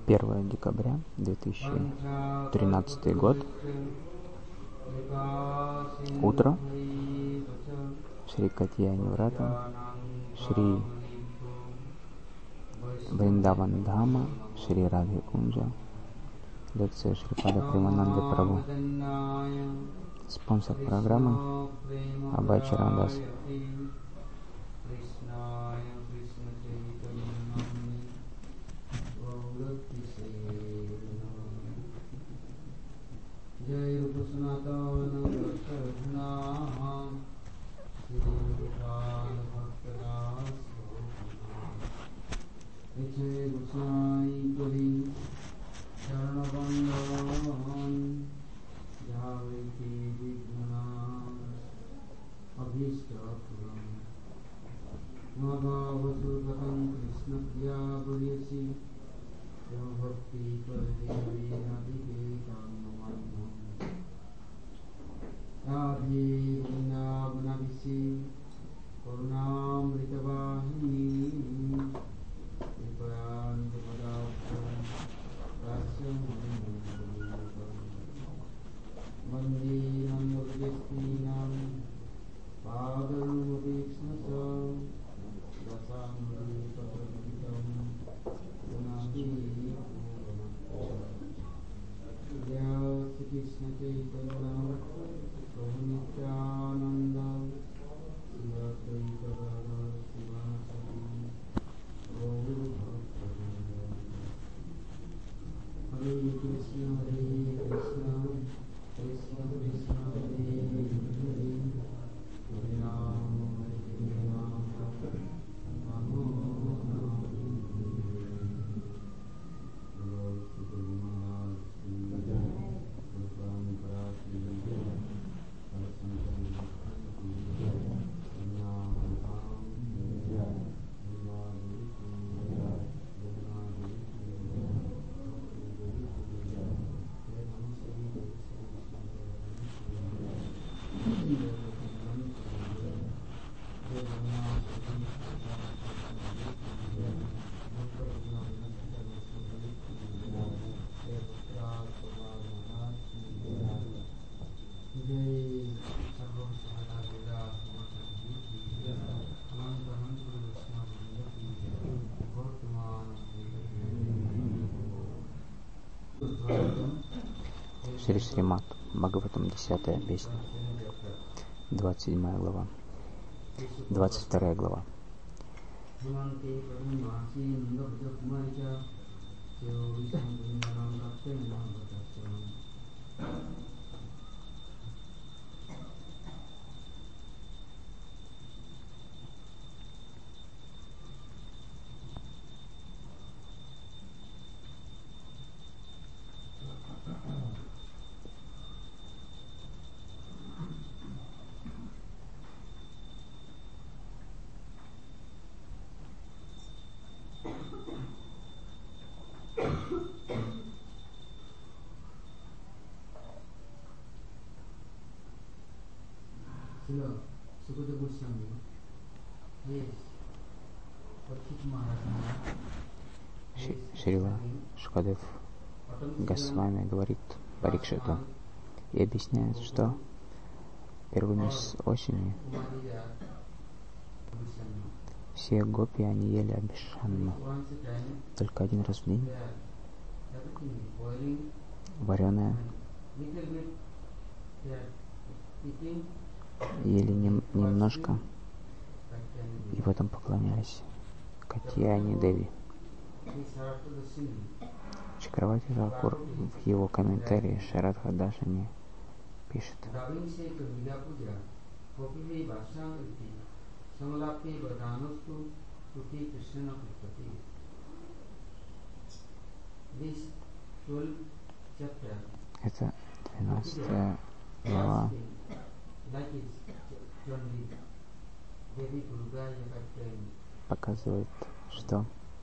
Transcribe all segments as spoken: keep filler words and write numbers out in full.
первое декабря две тысячи тринадцатый год. Утро. Шри Катьяни Врата, Шри Вриндаван Дхама, Шри Радхи Кунджа, лекция Шрипада Премананды Прабху. Спонсор программы Абхай Чарандас. Шри Шримад Бхагаватам, десятая песня, двадцать седьмая глава, двадцать вторая глава. Шрила Шукадев Госвами говорит Парикшиту и объясняет, что первыми с осени все гопи, они ели абишанну только один раз в день, вареное, ели нем, немножко и потом поклонялись Катьяни Деви. Чакравати Такур в его комментарии Шарадха Дашани пишет: это двенадцатая глава показывает, что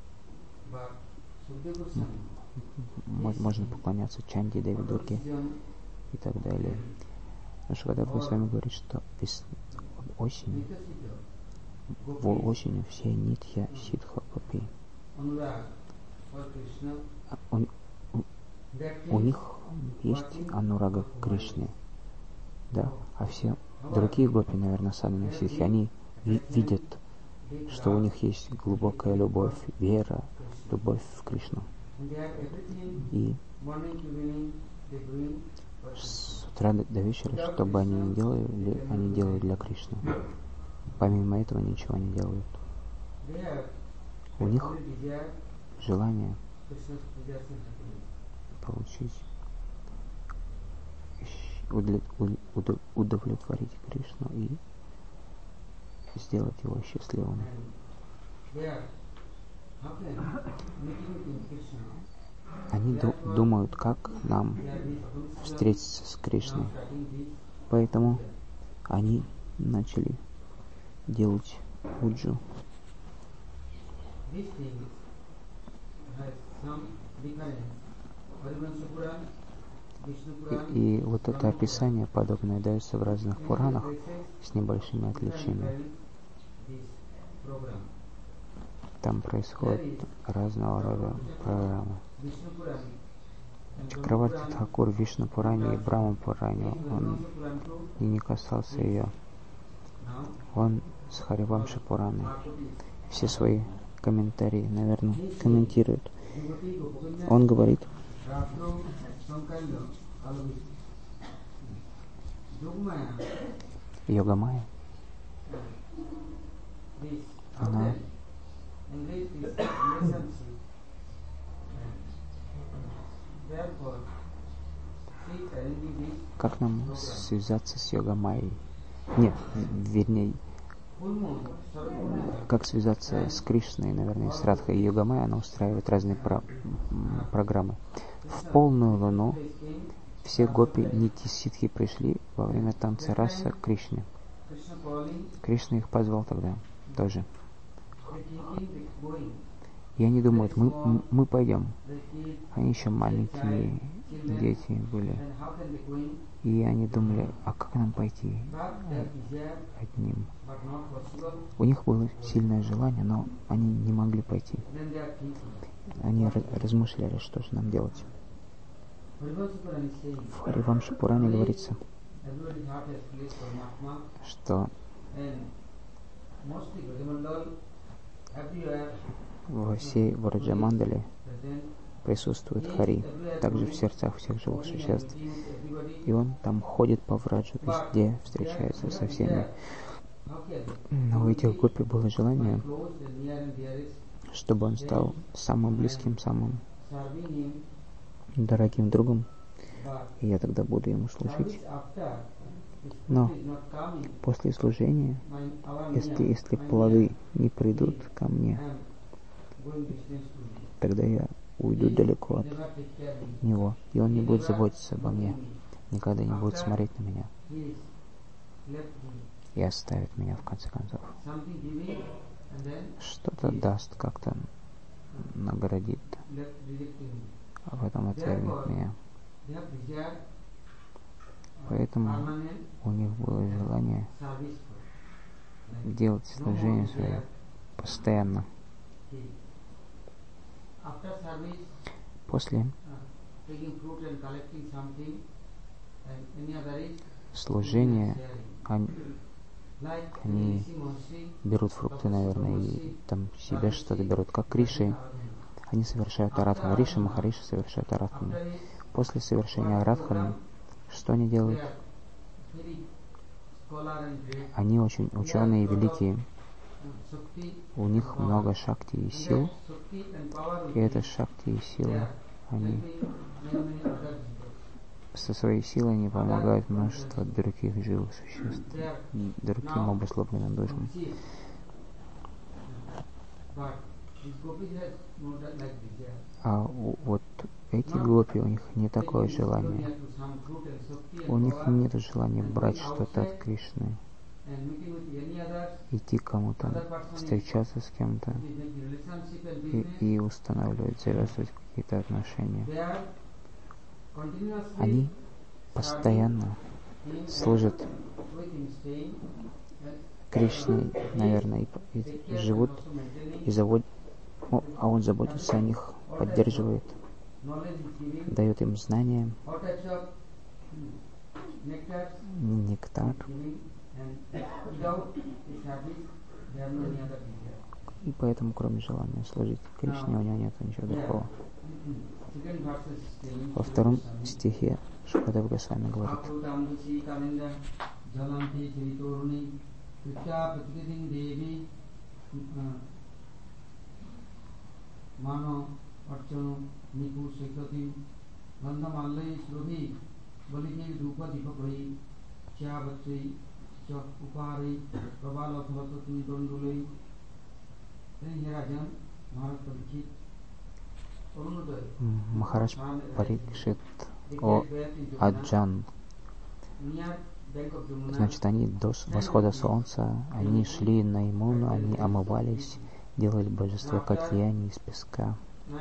можно поклоняться Чанди, Деви, Дурге и так далее. Но Шукадев Госвами говорит, что вес... осенью, в осенью все нитья ситха гопи, у, у, у них есть анурага к Кришне, да, а все другие гопи, наверное, садханы ситхи, они ви- видят, что у них есть глубокая любовь, вера, любовь в Кришну. И с утра до вечера, что бы они ни делали, они делают для Кришны. Помимо этого ничего не делают. У них желание получить, удовлетворить Кришну и сделать его счастливым. Они ду- думают, как нам встретиться с Кришной. Поэтому они начали делать пуджу. И, и вот это описание подобное дается в разных Пуранах с небольшими отличиями. Там происходят разного рода программы. Чакраварти Тхакур в Вишну Пуране и Брахма Пуране, он и не касался ее. Он с Харивамша Пураной все свои комментарии, наверное, комментирует. Он говорит: Йогамайя, она как нам связаться с Йогамайей? Нет, вернее, как связаться с Кришной, наверное, с Радхой. И Йогамайя, она устраивает разные про- программы. В полную луну все гопи нити ситхи пришли во время танца раса к Кришне. Кришна их позвал тогда тоже. И они думают, мы, мы пойдем. Они еще маленькие дети были. И они думали, а как нам пойти одним? У них было сильное желание, но они не могли пойти. Они размышляли, что же нам делать. В Харивамша Пуране говорится, что во всей Враджамандале присутствует Хари, также в сердцах всех живых существ. И он там ходит по Враджу, везде встречается со всеми. Но у этих гопи было желание, чтобы он стал самым близким, самым дорогим другом, и я тогда буду ему служить. Но после служения, если, если плоды не придут ко мне, тогда я уйду далеко от него, и он не будет заботиться обо мне, никогда не будет смотреть на меня и оставит меня в конце концов. Что-то даст, как-то наградит, а потом отвергнет меня. Поэтому у них было желание делать служение свое постоянно. После служения они, они берут фрукты, наверное, и там себе что-то берут, как Риши. Они совершают арадхану. Риши Махариши совершают арадхану. После совершения арадханы, что они делают? Они очень ученые и великие. У них много шакти и сил. И это шакти и силы, они со своей силой они помогают множеству других живых существ, другим обусловленным душам. А вот эти гопи, у них не такое желание. У них нет желания брать что-то от Кришны, идти к кому-то, встречаться с кем-то и, и устанавливать, завязывать какие-то отношения. Они постоянно служат Кришне, наверное, и, и живут, и заводят, а он заботится о них поддерживает, дает им знания, нектар, и поэтому, кроме желания служить Кришне, у него нет ничего другого. Во втором стихе Шукадев Госвами говорит: Махарадж Парикшит: о Аджан, значит, они до восхода солнца, они шли на Ямуну, они омывались, делали божество Катьяни из песка,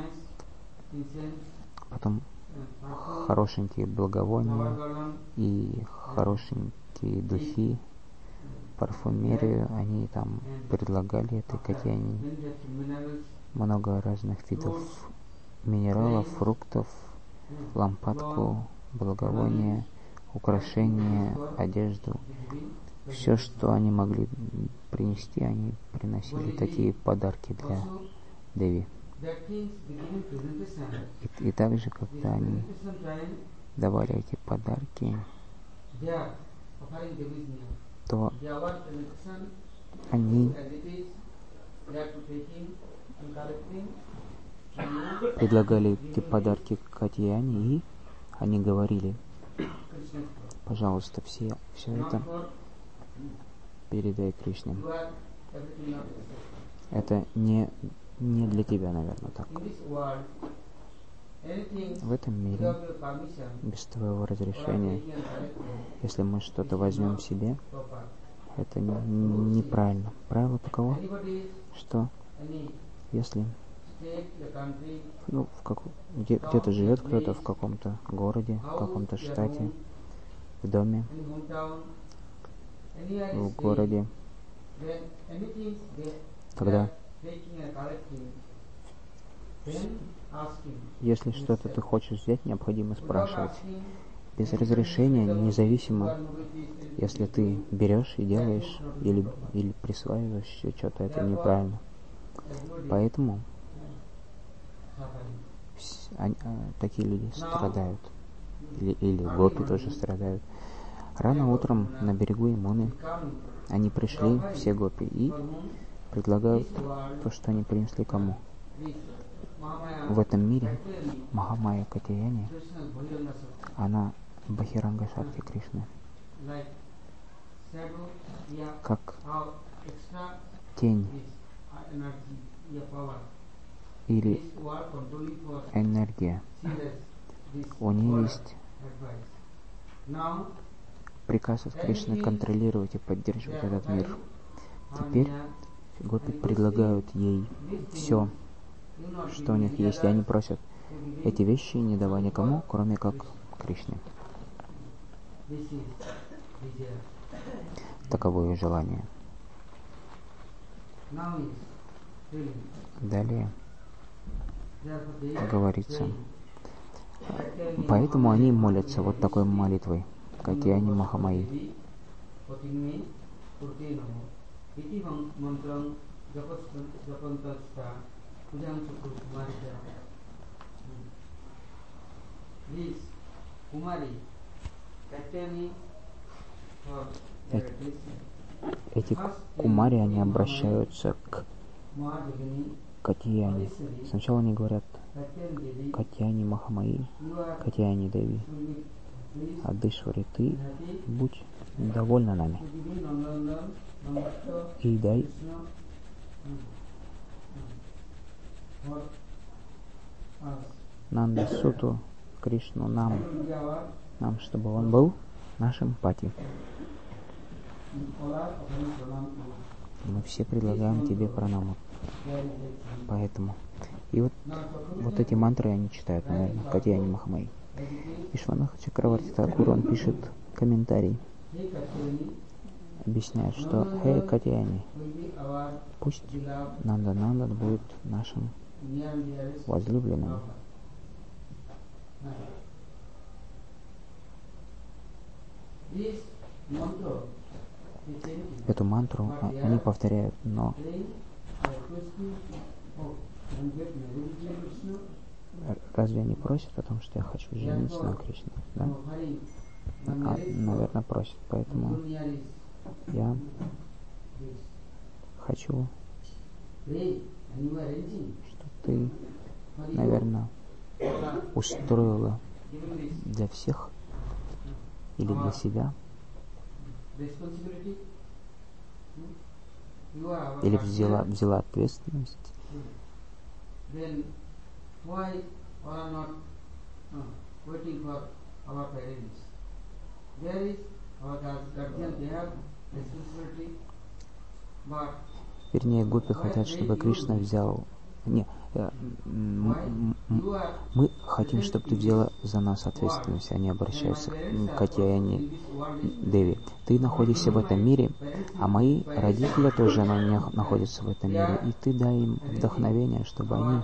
потом хорошенькие благовония и хорошенькие духи, парфюмерию, они там предлагали этой Катьяни, много разных видов минералов, фруктов, лампадку, благовония, украшения, одежду. Все, что они могли принести, они приносили такие подарки для Деви. И, и также, когда они давали эти подарки, то они предлагали эти подарки Катьяни, и они говорили: пожалуйста, все, все это передай Кришне. Это не, не для тебя, наверное, так. В этом мире, без твоего разрешения, если мы что-то возьмем себе, это не, неправильно. Правило таково, что если ну, в как, где, где-то живет кто-то в каком-то городе, в каком-то штате, в доме, в городе, когда если что-то ты хочешь взять, необходимо спрашивать. Без разрешения, независимо, если ты берешь и делаешь, или, или присваиваешь что-то, это неправильно. Поэтому они, такие люди страдают. Или, или гопи тоже страдают. Рано утром на берегу Ямуны они пришли, все гопи, и предлагают то, что они принесли кому. В этом мире Махамая Катьяни, она Бахиранга Шакти Кришны, как тень или энергия. У нее есть приказ от Кришны контролировать и поддерживать этот мир. Теперь гопи предлагают ей все, что у них есть, и они просят эти вещи не давай никому, кроме как Кришне. Таково ее желание. Далее говорится, поэтому они молятся вот такой молитвой: Катьяни Махамаи. Эти, эти кумари, они обращаются к Катьяни. Сначала они говорят: Катьяни Махамаи, Катьяни Деви, Адышвари, ты будь довольна нами и дай Нанда Суту Кришну нам, нам, чтобы он был нашим пати. Мы все предлагаем тебе пранаму. Поэтому. И вот, вот эти мантры они читают, наверное, Катьяни Махамаи. Вишванатха Чакраварти Такур, он пишет комментарий, объясняет, что «Хей, Катьяни, пусть Нанда Нанда будет нашим возлюбленным. Эту мантру они повторяют, но разве они просят о том, что я хочу жениться на Кришне? Да? А, наверное, просят. Поэтому я хочу, чтобы ты, наверное, устроила для всех или для себя, или взяла, взяла ответственность. Вернее, гопи хотят, чтобы Кришна взял... Не, мы хотим, чтобы ты взяла за нас ответственность. Они обращаются к Катьяяне Деви. Ты находишься в этом мире, а мои родители тоже находятся в этом мире. И ты дай им вдохновение, чтобы они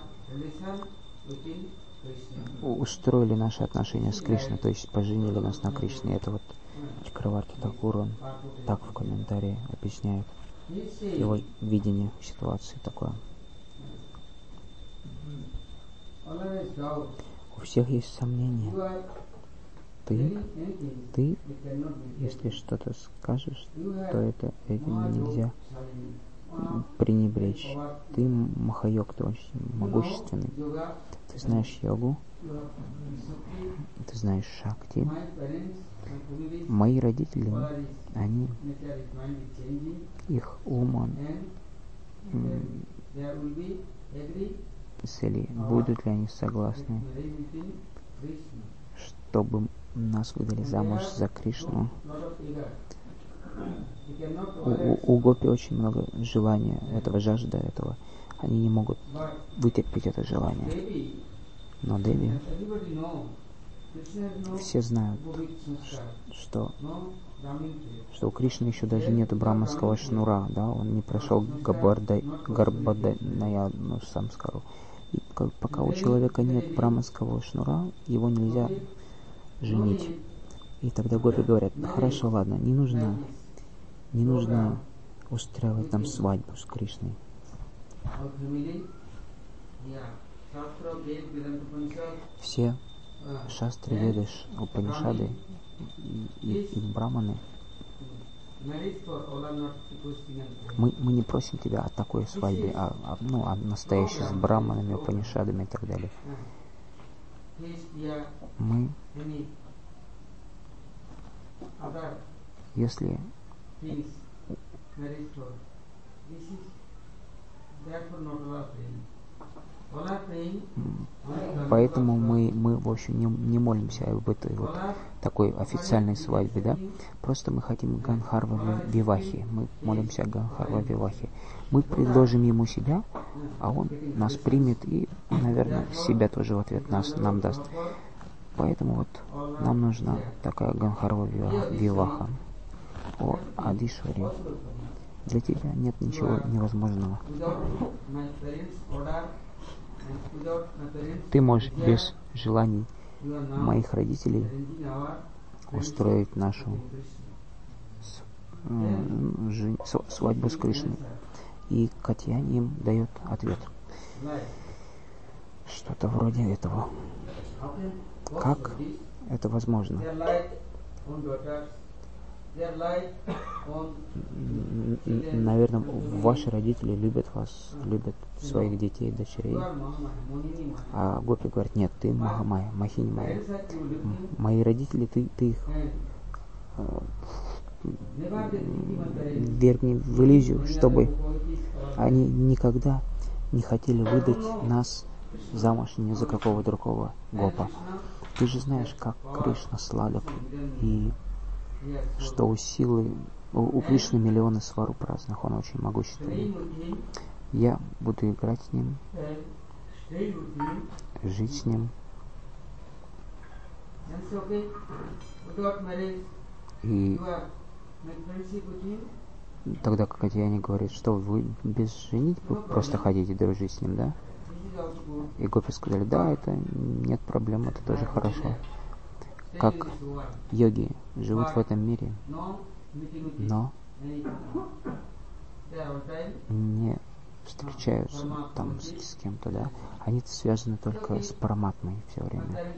устроили наши отношения с Кришной, то есть поженили нас на Кришне. Это вот Чакраварти Такур, он так в комментарии объясняет его видение ситуации такое. У всех есть сомнения. Ты, ты, если что-то скажешь, то это этим нельзя пренебречь. Ты Махайог, ты очень могущественный. Ты знаешь йогу, ты знаешь шакти. Мои родители, они, их ум, он, цели, будут ли они согласны, чтобы нас выдали замуж за Кришну. У, у, у гопи очень много желания этого, жажда этого. Они не могут вытерпеть это желание. Но Деви, все знают, что, что у Кришны еще даже нет браманского шнура, да, он не прошел Гарбхадаяну самскару. И пока у человека нет браманского шнура, его нельзя женить. И тогда гопи говорят: ну хорошо, ладно, не нужно, не нужно устраивать нам свадьбу с Кришной. Все шастры, веды, упанишады и, и, и браманы, мы, мы не просим тебя о такой свадьбе, а, а, ну, о настоящей с браманами, упанишадами и так далее. Мы, если поэтому мы, мы в общем, не, не молимся об этой вот такой официальной свадьбе, да? Просто мы хотим Ганхарва Вивахи. Мы молимся о Ганхарва Вивахи. Мы предложим ему себя, а он нас примет и, наверное, себя тоже в ответ нас, нам даст. Поэтому вот нам нужна такая Ганхарва Виваха. О Адишвари, для тебя нет ничего невозможного. Ты можешь без желаний моих родителей устроить нашу свадьбу с Кришной. И Катьяни им дает ответ. Что-то вроде этого. Как это возможно? Наверное, ваши родители любят вас, любят своих детей, дочерей. А гопи говорят: нет, ты Махамая, Махини Майя. Мои родители, ты, ты их вергни в иллюзию, чтобы они никогда не хотели выдать нас замуж ни за какого другого гопа. Ты же знаешь, как Кришна сладок, и что у силы, у, у Кришны миллионы сваруб разных, он очень могущественный. Я буду играть с ним, жить с ним. И тогда как Катьяни говорит: что вы без женитьбы просто хотите дружить с ним, да? И гопи сказали, да, это нет проблем, это тоже хорошо. Как йоги живут в этом мире, но не встречаются там с, с кем-то, да, они связаны только с параматмой все время.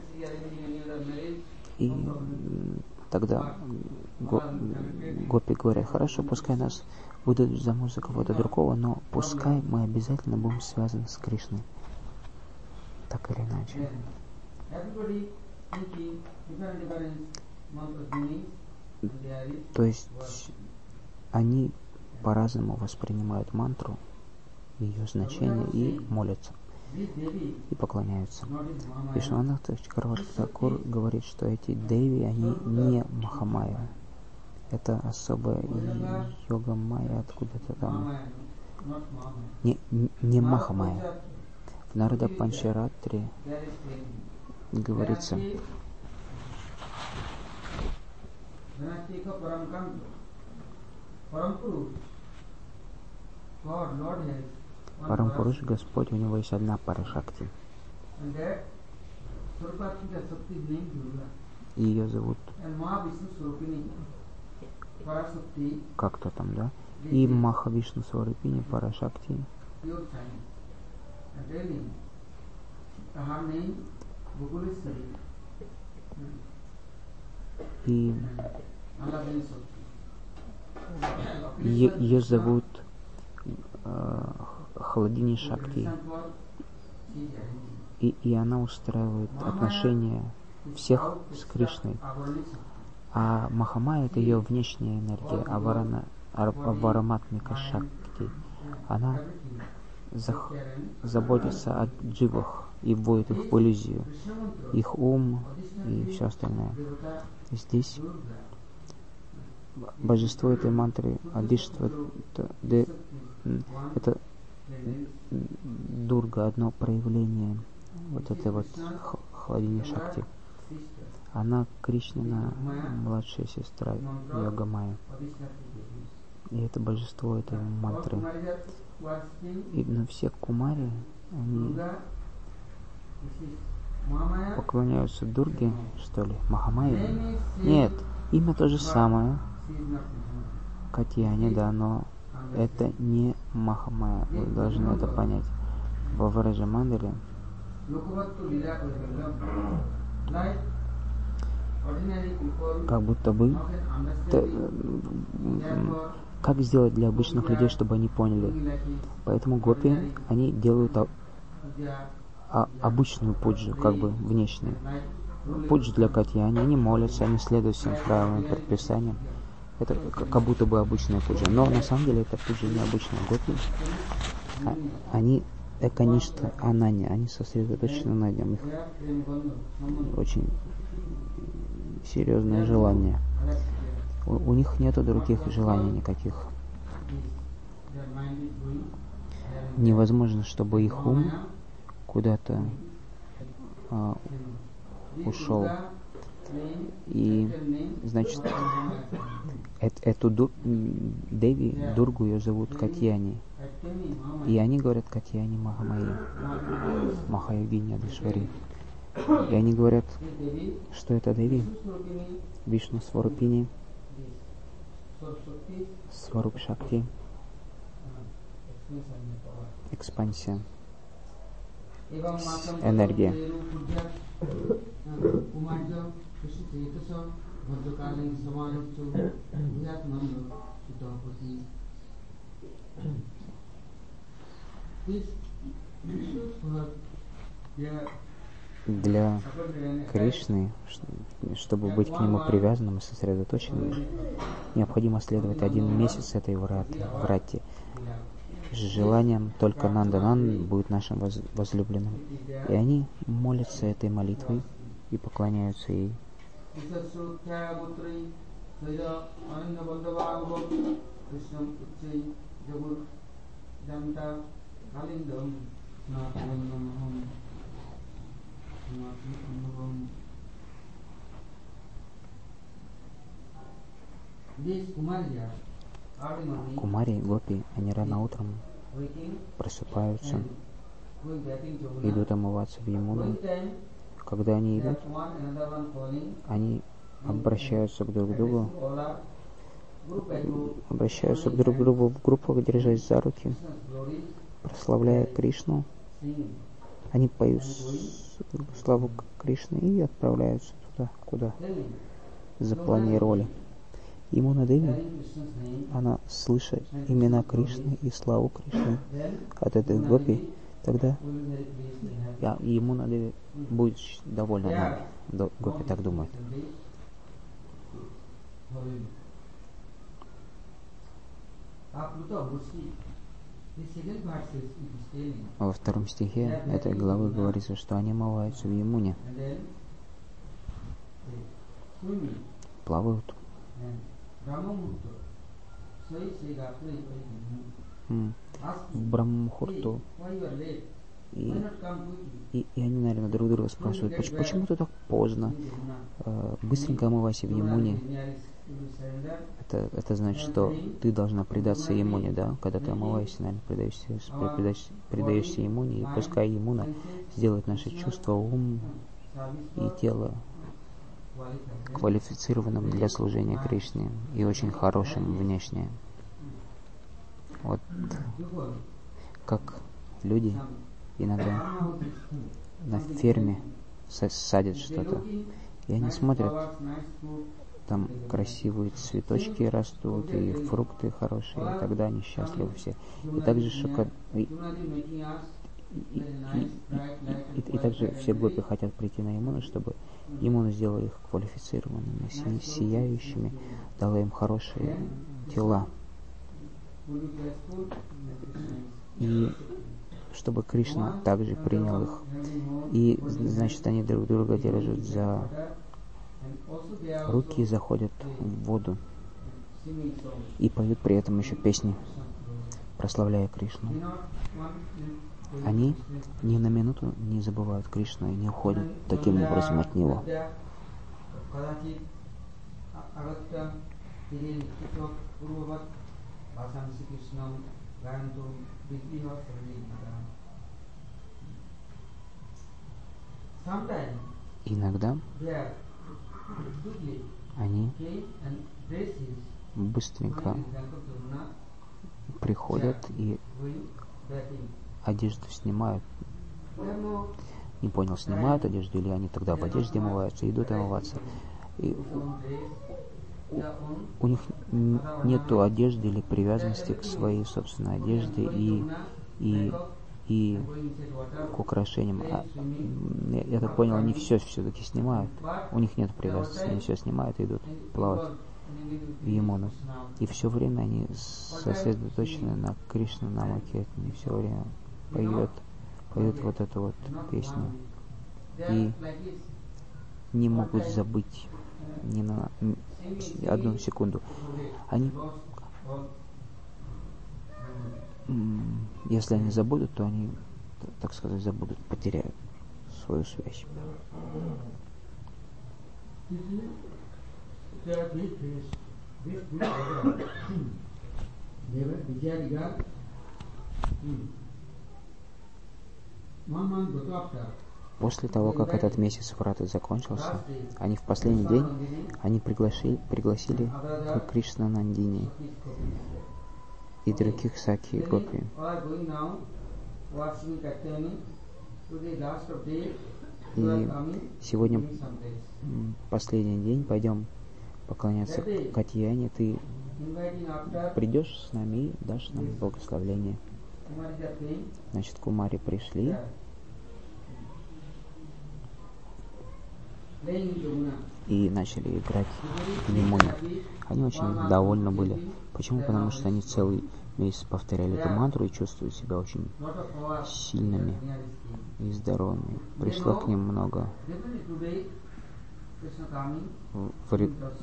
И тогда го, гопи говорят, хорошо, пускай нас выдадут замуж за кого-то другого, но пускай мы обязательно будем связаны с Кришной. Так или иначе. То есть они по-разному воспринимают мантру, ее значение и молятся, и поклоняются. Вишванатх Чакраварти Тхакур говорит, что эти деви, они не Махамая. Это особая йога майя откуда-то там. Не, не Махамая. В Нарада Панчаратре говорится, Парампуруш, Господь, у него есть одна Парашакти. И ее зовут как-то там, да? И Махавишну Сварупини Парашакти. И ее зовут э, Хладини Шакти. И, и она устраивает отношения всех с Кришной. А Махамая — это ее внешняя энергия, а Варана, Вараматмика Шакти. Она зах, заботится о дживах и вводит их в иллюзию, их ум и все остальное. Здесь божество этой мантры Адиштва, это, это Дурга, одно проявление вот этой вот Хладини Шакти. Она Кришнина младшая сестра Йога Майя. И это божество этой мантры. И но все кумари, они поклоняются Дурге, что ли, Махамайе? Нет, имя то же самое, Катьяни, да, но это не Махамая. Вы должны это понять. Во Враджамандале как будто бы то, как сделать для обычных людей, чтобы они поняли. Поэтому гопи, они делают а, а, обычную пуджу, как бы внешнюю. Пуджу для Катьяни, они молятся, они следуют всем правилам и предписаниям. Это как будто бы обычная пуджа. Но на самом деле это пуджа необычная. Гопи, а, они эканишта анани, они сосредоточены на нем. Их очень серьезное желание. У, у них нету других желаний никаких. Невозможно, чтобы их ум куда-то а, ушел. И, значит, эт, эту ду, Деви, Дургу, ее зовут Катьяни. И они говорят Катьяни Махамайи, Махайогини Адишвари. И они говорят, что это Деви, Вишну Сварупини, Сваруп Шакти, экспансия, энергия. Для Кришны, чтобы быть к нему привязанным и сосредоточенным, необходимо следовать один месяц этой врати. С желанием только Нанданан будет нашим возлюбленным. И они молятся этой молитвой и поклоняются ей. Кумари и гопи, они рано утром просыпаются идут омываться в Ямуну. Когда они идут, они обращаются друг к другу, обращаются друг к другу в группах, держась за руки, прославляя Кришну. Они поют славу Кришны и отправляются туда, куда запланировали. Ямуна Деви, она, слыша имена Кришны и славу Кришны от этих гопи, тогда Ямуна Деви будет довольна нами. Гопи так думают. Во втором стихе этой главы говорится, что они омываются в Ямуне, плавают. В Браммухурту. И, и, и они, наверное, друг друга спрашивают, почему, почему ты так поздно? Быстренько омывайся в Ямуне. Это, это значит, что ты должна предаться Ямуне, да? Когда ты омываешься, наверное, предаешься, предаешься, предаешься Ямуне, и пускай Ямуна сделает наши чувства, ум и тело квалифицированным для служения Кришне и очень хорошим внешне. Вот как люди иногда на ферме садят что-то, и они смотрят, там красивые цветочки растут, и фрукты хорошие, и тогда они счастливы все. И также шоколад... И, и, и, и, и, и также все гопи хотят прийти на Ямуну, чтобы Ямуна сделала их квалифицированными, си, сияющими, дала им хорошие тела. И чтобы Кришна также принял их. И, значит, они друг друга держат за руки, заходят в воду и поют при этом еще песни, прославляя Кришну. Они ни на минуту не забывают Кришну и не уходят таким образом от Него. Иногда они быстренько приходят и одежду снимают. Не понял, снимают одежду или они тогда в одежде омываются, идут омываться. И у, у них нету одежды или привязанности к своей собственной одежде и, и, и к украшениям. А, я, я так понял, они все все-таки снимают. У них нет привязанности, они все снимают и идут плавать в Ямуну. И все время они сосредоточены на Кришна Намаке, они все время поют, поют вот эту вот песню. И не могут забыть ни на одну секунду. Они, если они забудут, то они, так сказать, забудут, потеряют свою связь. После того, как этот месяц Враты закончился, они в последний день они пригласили, пригласили к Кришна Нандини и других Саки Гопи. И сегодня последний день, пойдем поклоняться Катьяне. Ты придешь с нами и дашь нам благословение. Значит, кумари пришли и начали играть в Ямуне. Они очень довольны были. Почему? Потому что они целый месяц повторяли эту мантру и чувствуют себя очень сильными и здоровыми. Пришло к ним много в...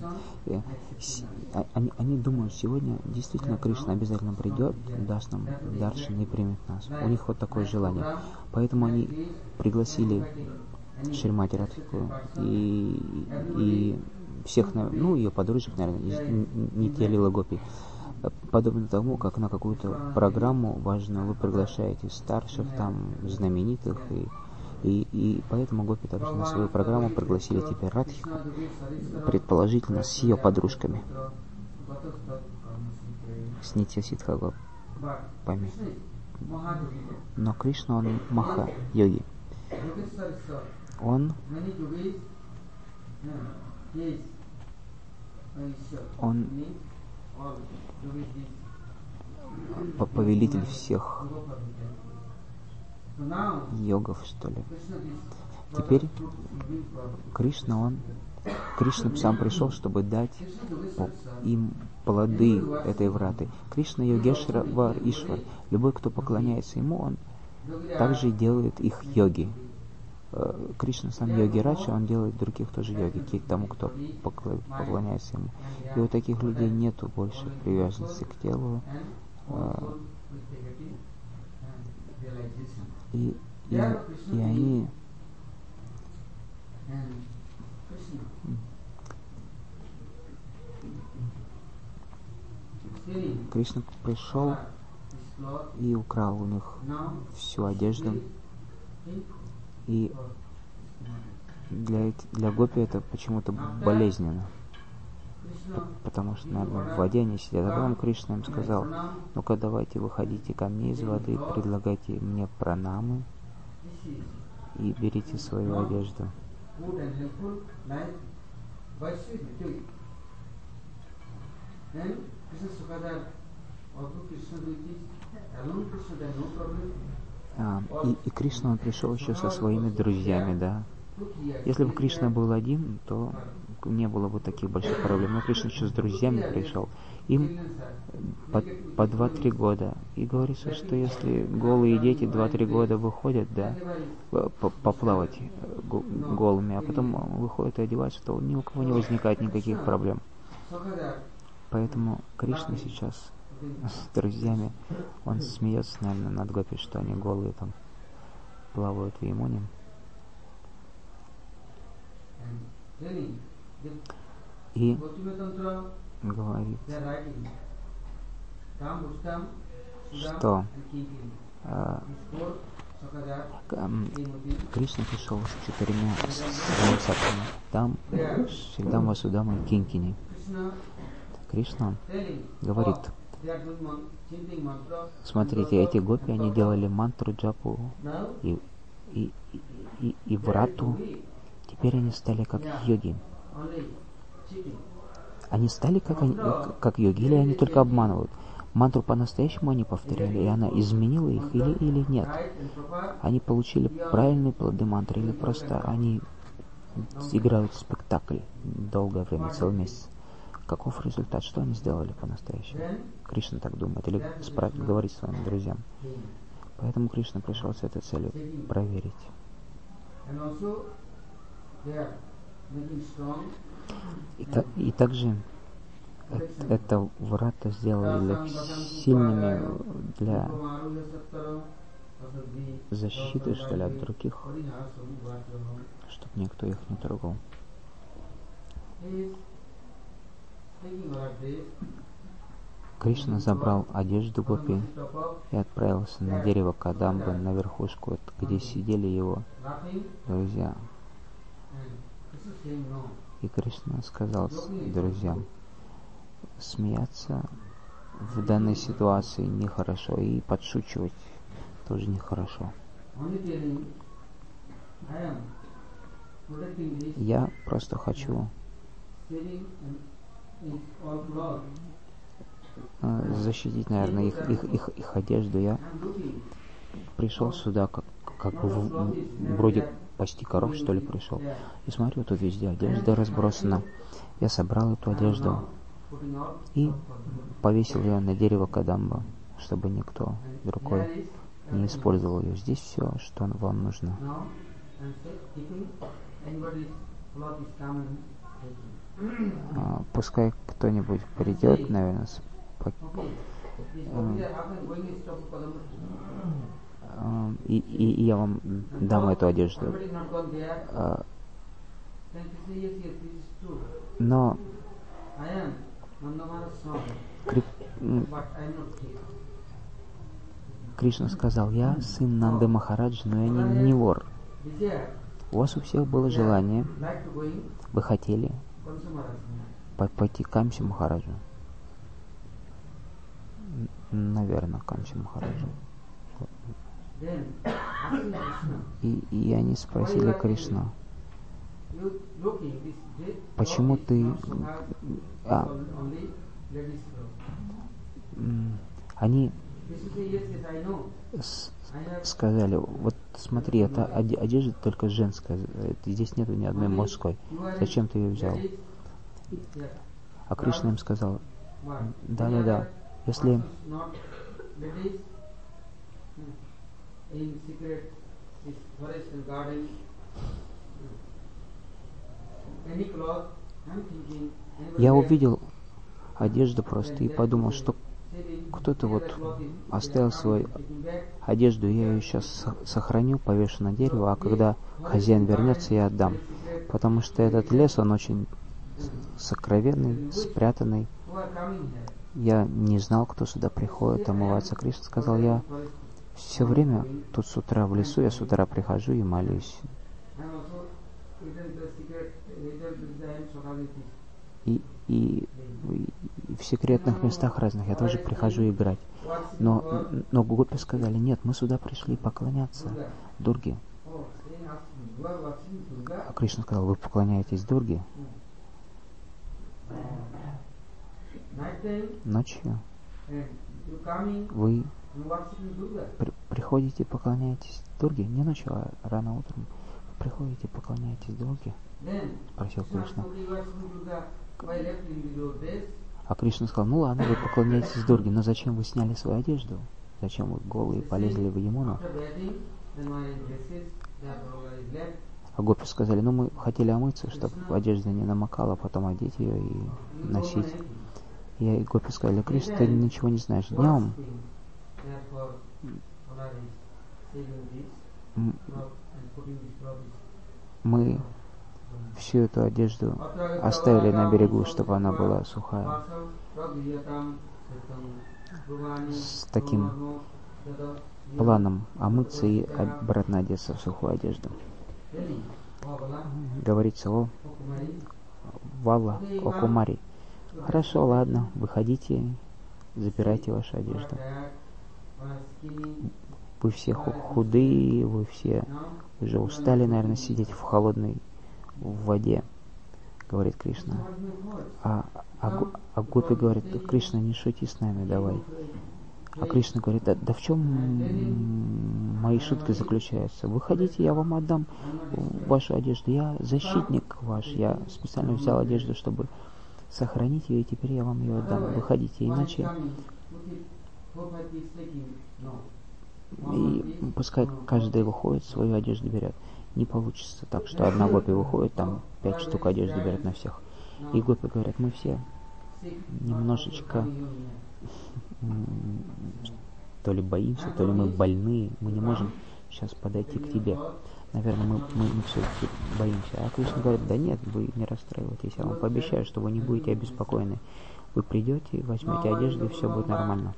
они, они думают, сегодня действительно Кришна обязательно придет, даст нам даршан и примет нас. У них вот такое желание. Поэтому они пригласили Шримати Радхику и, и всех, ну, ее подружек, наверное, не те Лила Гопи. подобно тому, как на какую-то программу важную вы приглашаете старших, там, знаменитых, и, и, и поэтому гопи также на свою программу пригласили теперь Радхику, предположительно с ее подружками, с Нитья Сидха гопами. Но Кришна, он маха-йоги. Он Он повелитель всех йогов, что ли. Теперь Кришна, он Кришна сам пришел, чтобы дать им плоды этой враты. Кришна Йогешвар Ишвар. Любой, кто поклоняется ему, он также делает их йоги. Кришна сам йоги Раджа, он делает других тоже йоги, к тому, кто поклоняется ему. И у таких людей нету больше привязанности к телу. И, и, и они Кришна пришел и украл у них всю одежду. И для, для гопи это почему-то болезненно. Потому что, наверное, в воде они сидят. А потом Кришна им сказал: ну-ка, давайте выходите ко мне из воды, предлагайте мне пранамы и берите свою одежду. А, и, и Кришна, он пришел еще со своими друзьями, да. Если бы Кришна был один, то не было бы таких больших проблем. Но Кришна еще с друзьями пришел. Им по, по два-три года. И говорится, что если голые дети два-три года выходят, да, поплавать голыми, а потом выходят и одеваются, то ни у кого не возникает никаких проблем. Поэтому Кришна сейчас с друзьями, он смеется, наверное, над гопи, что они голые там плавают в Ямуне. И говорит, что э, Кришна пришел с четырьмя своими саками. Там всегда Васудама и Кинкини. Кришна говорит: смотрите, эти гопи, они делали мантру, джапу и, и, и, и врату. Теперь они стали как йоги. Они стали как, они, как йоги, или они только обманывают? Мантру по-настоящему они повторяли, и она изменила их, или, или нет? Они получили правильные плоды мантры, или просто они играют спектакль долгое время, целый месяц? Каков результат? Что они сделали по-настоящему? Кришна так думает, или спра- говорит своим друзьям. Поэтому Кришна пришел с этой целью проверить. И, та- и также это, это врата сделали сильными для защиты, что ли, от других, чтобы никто их не трогал. Кришна забрал одежду гопи и отправился на дерево Кадамбы, на верхушку, где сидели его друзья. И Кришна сказал друзьям: смеяться в данной ситуации нехорошо, и подшучивать тоже нехорошо. Я просто хочу защитить, наверное, их, их, их, их одежду. Я пришел сюда как, как бы в, вроде пасти коров, что ли, пришел. И смотрю, тут везде одежда разбросана. Я собрал эту одежду и повесил ее на дерево Кадамба, чтобы никто другой не использовал ее. Здесь все, что вам нужно. А, пускай кто-нибудь придет, наверное, с, по, а, и, и, и я вам дам эту одежду. А, но Кришна сказал: я сын Нанды Махараджа, но я не, не вор. У вас у всех было желание, вы хотели пойти к Камси Махараджу. Наверное, Камси Махараджу. И, и они спросили Кришну: почему ты... А, они с, сказали: вот смотри, это одежда только женская, здесь нету ни одной мужской. Зачем ты ее взял? А Кришна им сказал: да-да-да, если... Я увидел одежду просто и подумал, что кто-то вот оставил свою одежду, я ее сейчас сохраню, повешу на дерево, а когда хозяин вернется, я отдам. Потому что этот лес, он очень сокровенный, спрятанный. Я не знал, кто сюда приходит омываться. Кришна сказал: я все время тут с утра в лесу, я с утра прихожу и молюсь. И, и, и в секретных местах разных я тоже прихожу играть. Но, но гопи сказали: нет, мы сюда пришли поклоняться Дурге. А Кришна сказал: вы поклоняетесь Дурге? Ночью вы при, приходите, поклоняетесь Дурге? Не ночью, а рано утром. Вы приходите, поклоняетесь Дурге? Спросил Кришна. А Кришна сказал: ну ладно, вы поклоняетесь Дурге, но зачем вы сняли свою одежду? Зачем вы голые полезли в Ямуну? А гопи сказали: ну мы хотели омыться, чтобы одежда не намокала, потом одеть ее и носить. И гопи сказали: Кришна, ты ничего не знаешь. Днем мы всю эту одежду оставили на берегу, чтобы она была сухая. С таким планом омыться и обратно одеться в сухую одежду. Говорится о Вала, о Кумари. Хорошо, ладно, выходите, забирайте вашу одежду. Вы все худые, вы все уже устали, наверное, сидеть в холодной в воде, говорит Кришна. А, а, а гопи говорит: Кришна, не шути с нами, давай. А Кришна говорит: да, да в чем мои шутки заключаются? Выходите, я вам отдам вашу одежду. Я защитник ваш. Я специально взял одежду, чтобы сохранить ее, и теперь я вам ее отдам. Выходите, иначе... И пускай каждый выходит, свою одежду берет. Не получится так, что одна гопи выходит, там пять штук одежды берет на всех. И гопи говорят: мы все немножечко то ли боимся, то ли мы больные, мы не можем сейчас подойти к тебе. Наверное, мы, мы, мы все-таки боимся. А Кришна говорит: да нет, вы не расстраивайтесь, я вам пообещаю, что вы не будете обеспокоены. Вы придете, возьмете одежду, и все будет нормально.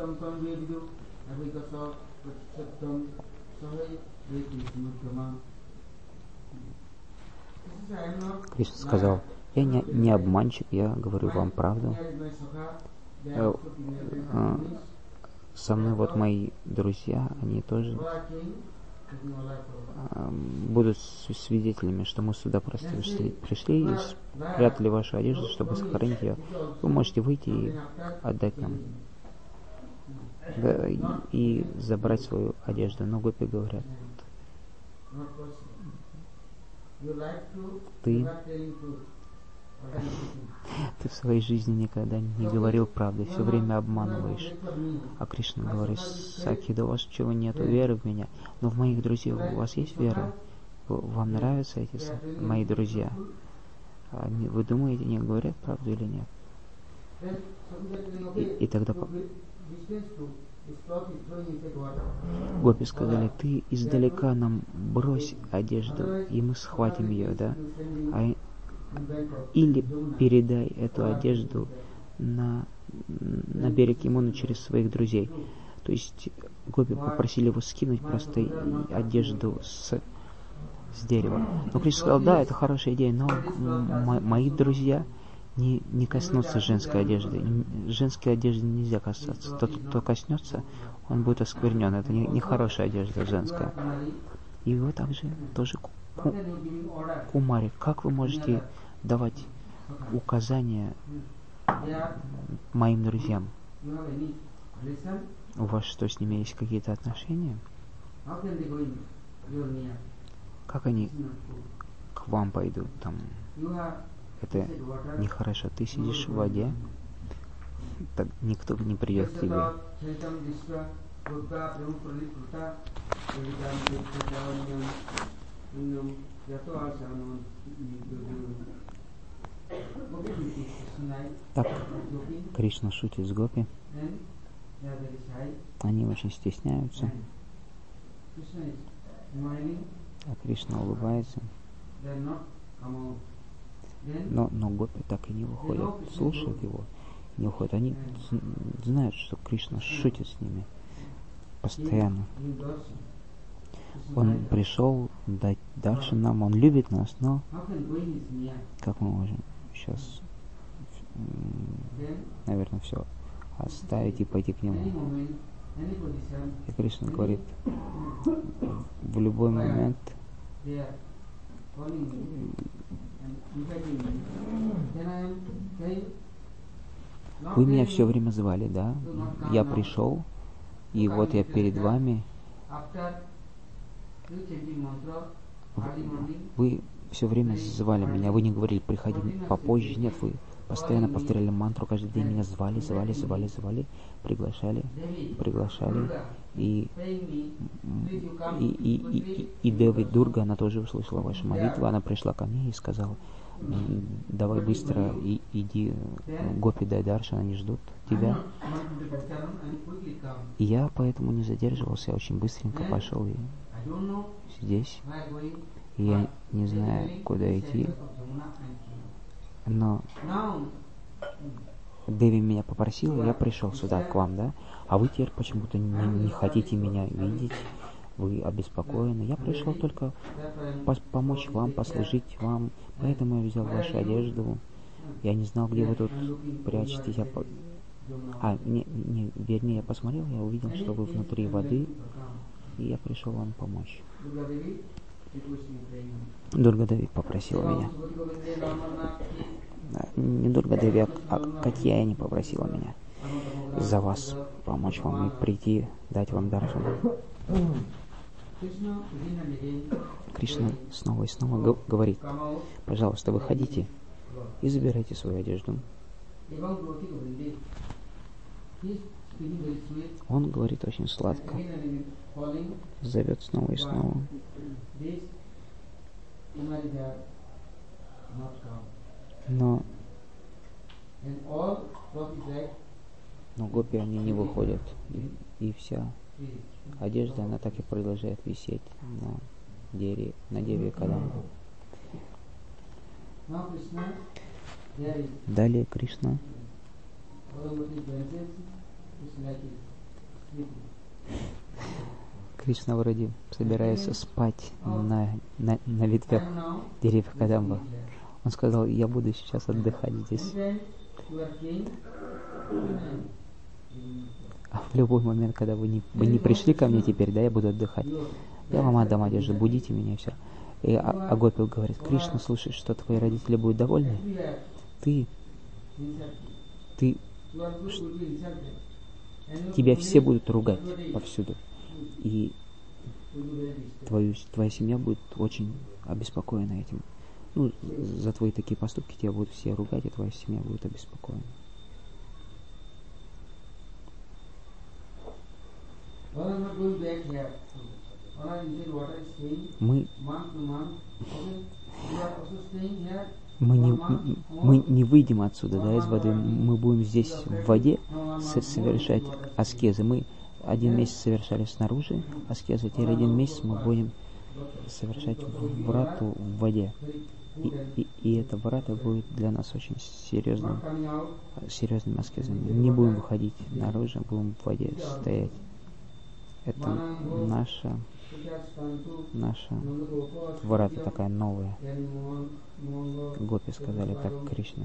Кришна сказал: я не, не обманщик, я говорю вам правду. Э, э, со мной вот мои друзья, они тоже э, будут свидетелями, что мы сюда просто пришли, пришли и спрятали вашу одежду, чтобы сохранить ее. Вы можете выйти и отдать нам. Да, и, и забрать свою одежду. Но гопи говорят: ты ты в своей жизни никогда не говорил правды, все время обманываешь. А Кришна говорит: Саки, да у вас чего нету веры в меня, но в моих друзей у вас есть вера? Вам нравятся эти мои друзья? Они, вы думаете, они говорят правду или нет? И, и тогда гопи сказали: ты издалека нам брось одежду, и мы схватим ее, да? А, или передай эту одежду на на берег Ямуны через своих друзей. То есть гопи попросили его скинуть просто одежду с, с дерева. Но Кришна сказал, да, это хорошая идея, но м- мои друзья не, не коснутся женской одежды. Женской одежды нельзя касаться. Тот, кто коснется, он будет осквернен. Это не, не хорошая одежда женская. И его также тоже ку- Кумари. Как вы можете давать указания моим друзьям? У вас что, с ними есть какие-то отношения? Как они к вам пойдут там? Это нехорошо. Ты сидишь в воде, так никто не придет к тебе. Так, Кришна шутит с гопи. Они очень стесняются. А Кришна улыбается. Но, но гопи так и не выходят, слушают его, не уходят. Они знают, что Кришна шутит с ними постоянно. Он пришел дать дальше нам, он любит нас, но как мы можем сейчас, наверное, все оставить и пойти к нему? И Кришна говорит, в любой момент вы меня все время звали, да? Я пришел, и вот я перед вами. Вы все время звали меня, вы не говорили, приходи попозже. Нет, вы постоянно повторяли мантру, каждый день меня звали, звали, звали, звали, приглашали, приглашали. И, и, и, и, и Деви Дурга, она тоже услышала вашу молитву, она пришла ко мне и сказала, давай быстро и, иди, гопи дай даршан, они ждут тебя. И я поэтому не задерживался, я очень быстренько пошел и здесь. И я не знаю, куда идти, но Деви меня попросила, я пришел сюда к вам, да? А вы теперь почему-то не, не хотите меня видеть, вы обеспокоены. Я пришел только пос- помочь вам, послужить вам, поэтому я взял вашу одежду. Я не знал, где вы тут прячетесь. Я по... А, не, не, вернее, я посмотрел, я увидел, что вы внутри воды, и я пришел вам помочь. Дурга-деви попросила меня. Не Дурга-деви, а, а Катьяяни попросила меня за вас помочь вам и прийти, дать вам даршан. Кришна снова и снова г- говорит, пожалуйста, выходите и забирайте свою одежду. Он говорит очень сладко, зовет снова и снова. Но, но гопи, они не выходят, и, и вся одежда, она так и продолжает висеть на дереве, на дереве Кадамба. Далее Кришна Кришна вроде собирается спать на, на, на ветвях деревьев Кадамба. Он сказал, я буду сейчас отдыхать здесь. А в любой момент, когда вы не, вы не пришли ко мне теперь, да, я буду отдыхать. Я вам отдам одежду, будите меня и все. И а, Агопи говорит, Кришна, слушай, что твои родители будут довольны? Ты, ты, тебя все будут ругать повсюду. И твою, твоя семья будет очень обеспокоена этим. Ну, за твои такие поступки тебя будут все ругать, и твоя семья будет обеспокоена. Мы, мы, не, мы не выйдем отсюда, да, из воды. Мы будем здесь в воде совершать аскезы. Мы один месяц совершали снаружи аскезы, теперь один месяц мы будем совершать врату в воде. И, и, и это врата будет для нас очень серьезным, серьезным аскезом. Не будем выходить наружу, будем в воде стоять. Это наша, наша врата такая новая. Гопи сказали так Кришна.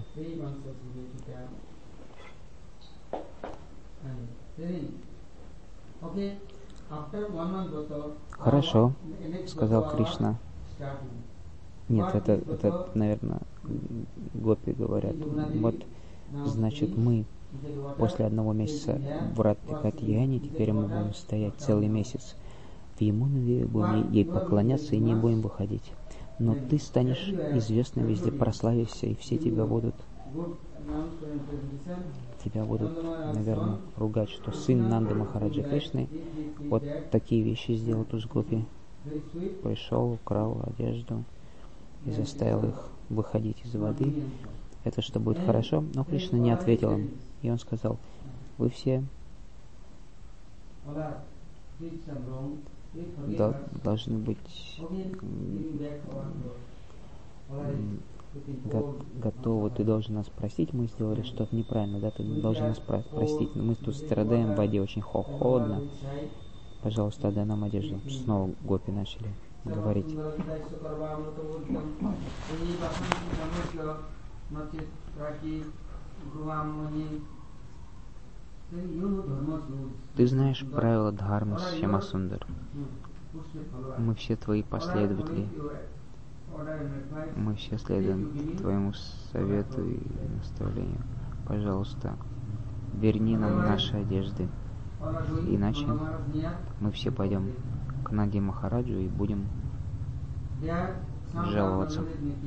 Хорошо, сказал Кришна. Нет, это, это, наверное, гопи говорят. Вот, значит, мы после одного месяца врат Катьяни, теперь мы будем стоять целый месяц в Ямуне, будем ей поклоняться и не будем выходить. Но ты станешь известным везде, прославишься, и все тебя будут, тебя будут, наверное, ругать, что сын Нанды Махараджа Кришны вот такие вещи сделал тут с гопи. Пришел, украл одежду и заставил их выходить из воды. Это что, будет хорошо? Но Кришна не ответил им. И он сказал, вы все до, должны быть го, готовы, ты должен нас простить, мы сделали что-то неправильно, да, ты должен нас про- простить. Мы тут страдаем в воде, очень холодно. Пожалуйста, отдай нам одежду. Снова гопи начали говорить. Ты знаешь правила Дхармы Шьямасундар. Мы все твои последователи. Мы все следуем твоему совету и наставлению. Пожалуйста, верни нам наши одежды. Иначе мы все пойдем к Нанди Махараджу и будем жаловаться.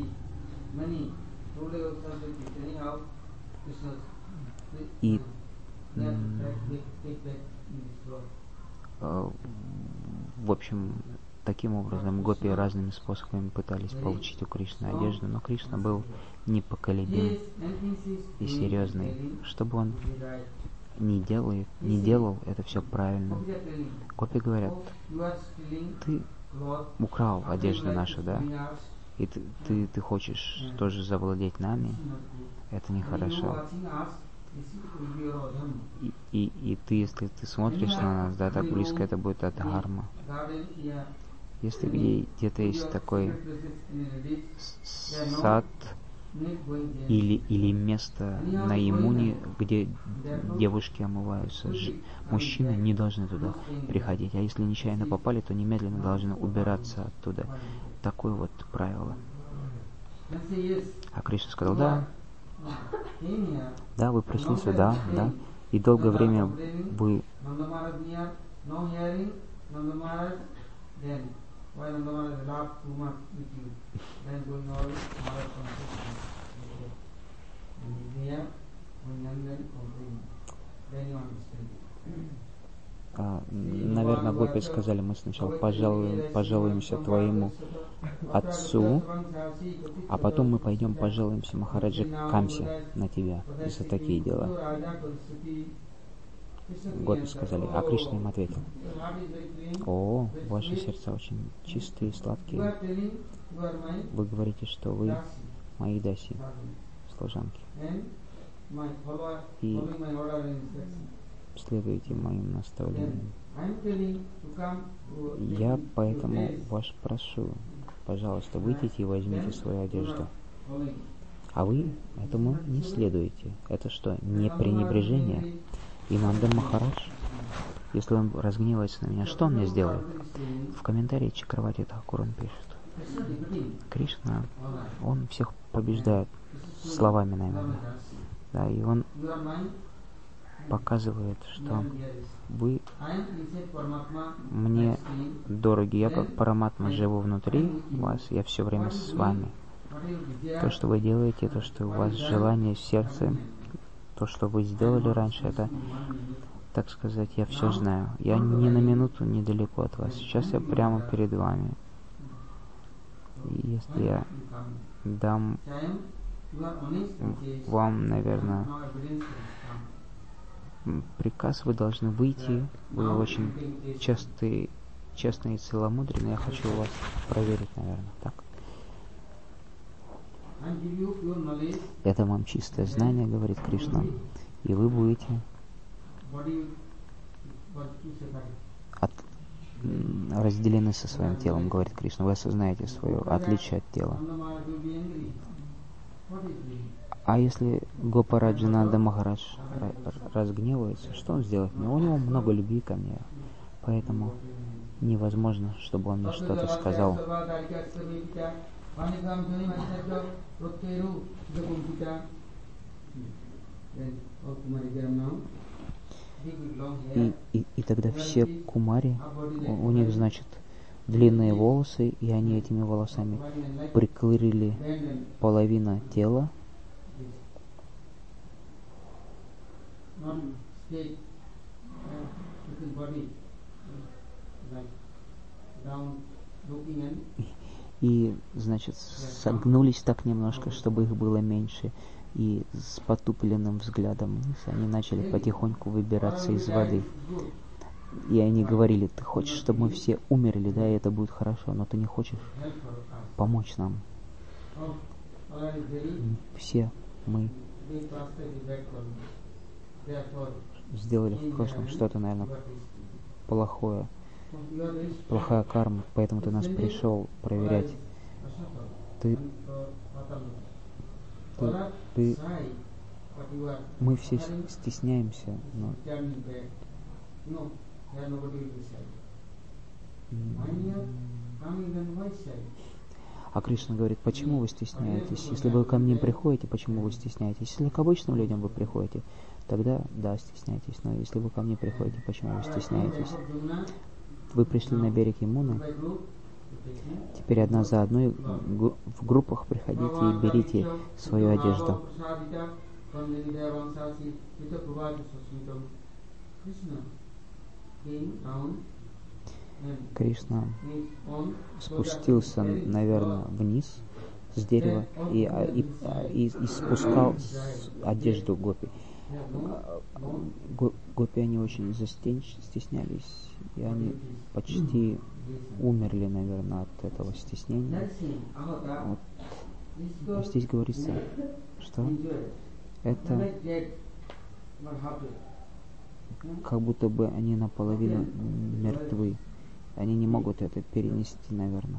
И в общем, таким образом гопи разными способами пытались получить у Кришны одежду, но Кришна был непоколебим и серьезный. Чтобы он не делал, не делал это все правильно. Гопи говорят, ты украл одежду нашу, да? И ты, ты, ты хочешь тоже завладеть нами? Это нехорошо. И, и, и ты, если ты смотришь на нас, да, так близко, это будет адхарма. Если где, где-то есть такой сад или, или место на Ямуне, где девушки омываются, ж, мужчины не должны туда приходить. А если нечаянно попали, то немедленно должны убираться оттуда. Такое вот правило. А Кришна сказал, да, да, вы пришли сюда, да, и долгое время вы А, наверное, гопи сказали, мы сначала пожалуем, пожалуемся твоему отцу, а потом мы пойдем пожалуемся Махараджи Камсе на тебя за такие дела. Гопи сказали, а Кришна им ответил, о, ваши сердца очень чистые и сладкие. Вы говорите, что вы мои даси, служанки, и следуйте моим наставлениям. Я поэтому вас прошу, пожалуйста, выйдите и возьмите свою одежду. А вы этому не следуете. Это что, не пренебрежение? И Нанда Махарадж, если он разгневается на меня, что он мне сделает? В комментарии Чакравати Тхакур пишет, Кришна, он всех побеждает словами, наверное. Да, и он показывает, что вы мне дороги. Я как Параматма живу внутри вас, я все время с вами. То, что вы делаете, то, что у вас желание в сердце, то, что вы сделали раньше, это, так сказать, я все знаю. Я ни на минуту недалеко от вас. Сейчас я прямо перед вами. И если я дам вам, наверное, приказ, вы должны выйти. Вы очень честные, честные и целомудренные. Я хочу вас проверить, наверное, так. Это вам чистое знание, говорит Кришна, и вы будете от, разделены со своим телом, говорит Кришна. Вы осознаете свое отличие от тела. А если Гопараджананда Махарадж разгневается, что он сделает? У него много любви ко мне, поэтому невозможно, чтобы он мне что-то сказал. И, и, и тогда все кумари, у, у них, значит, длинные волосы, и они этими волосами прикрыли половину тела. И, значит, согнулись так немножко, чтобы их было меньше, и с потупленным взглядом вниз они начали потихоньку выбираться из воды. И они говорили: ты хочешь, чтобы мы все умерли, да, и это будет хорошо, но ты не хочешь помочь нам. Все мы сделали в прошлом что-то, наверное, плохое, плохая карма, поэтому ты нас пришел проверять. Ты, ты, ты, мы все стесняемся, но а Кришна говорит: почему вы стесняетесь? Если вы ко мне приходите, почему вы стесняетесь? Если к обычным людям вы приходите, тогда да, стесняйтесь. Но если вы ко мне приходите, почему вы стесняетесь? Вы пришли на берег Ямуны, теперь одна за одной в группах приходите и берите свою одежду. Кришна спустился, наверное, вниз с дерева и, и, и, и спускал одежду гопи. Гопи, они очень застенч, стеснялись, и они почти умерли, наверное, от этого стеснения. Вот. Здесь говорится, что это как будто бы они наполовину мертвы. Они не могут это перенести, наверное.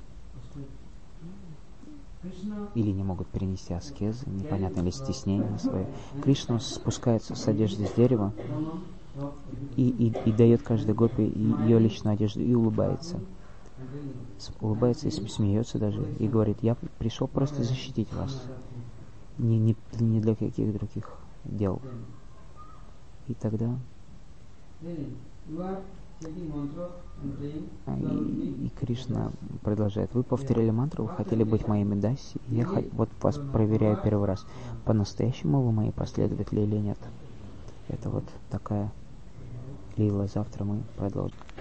Или не могут перенести аскезы, непонятно, или стеснение свое. Кришна спускается с одежды с дерева и, и, и дает каждой гопи ее личную одежду и улыбается. Улыбается и смеется даже, и говорит: я пришел просто защитить вас, не, не, не для каких других дел. И тогда и, и Кришна продолжает: вы повторяли мантру, вы хотели быть моими даси, я х... вот вас проверяю первый раз, по-настоящему вы мои последователи или нет. Это вот такая лила. Завтра мы продолжим.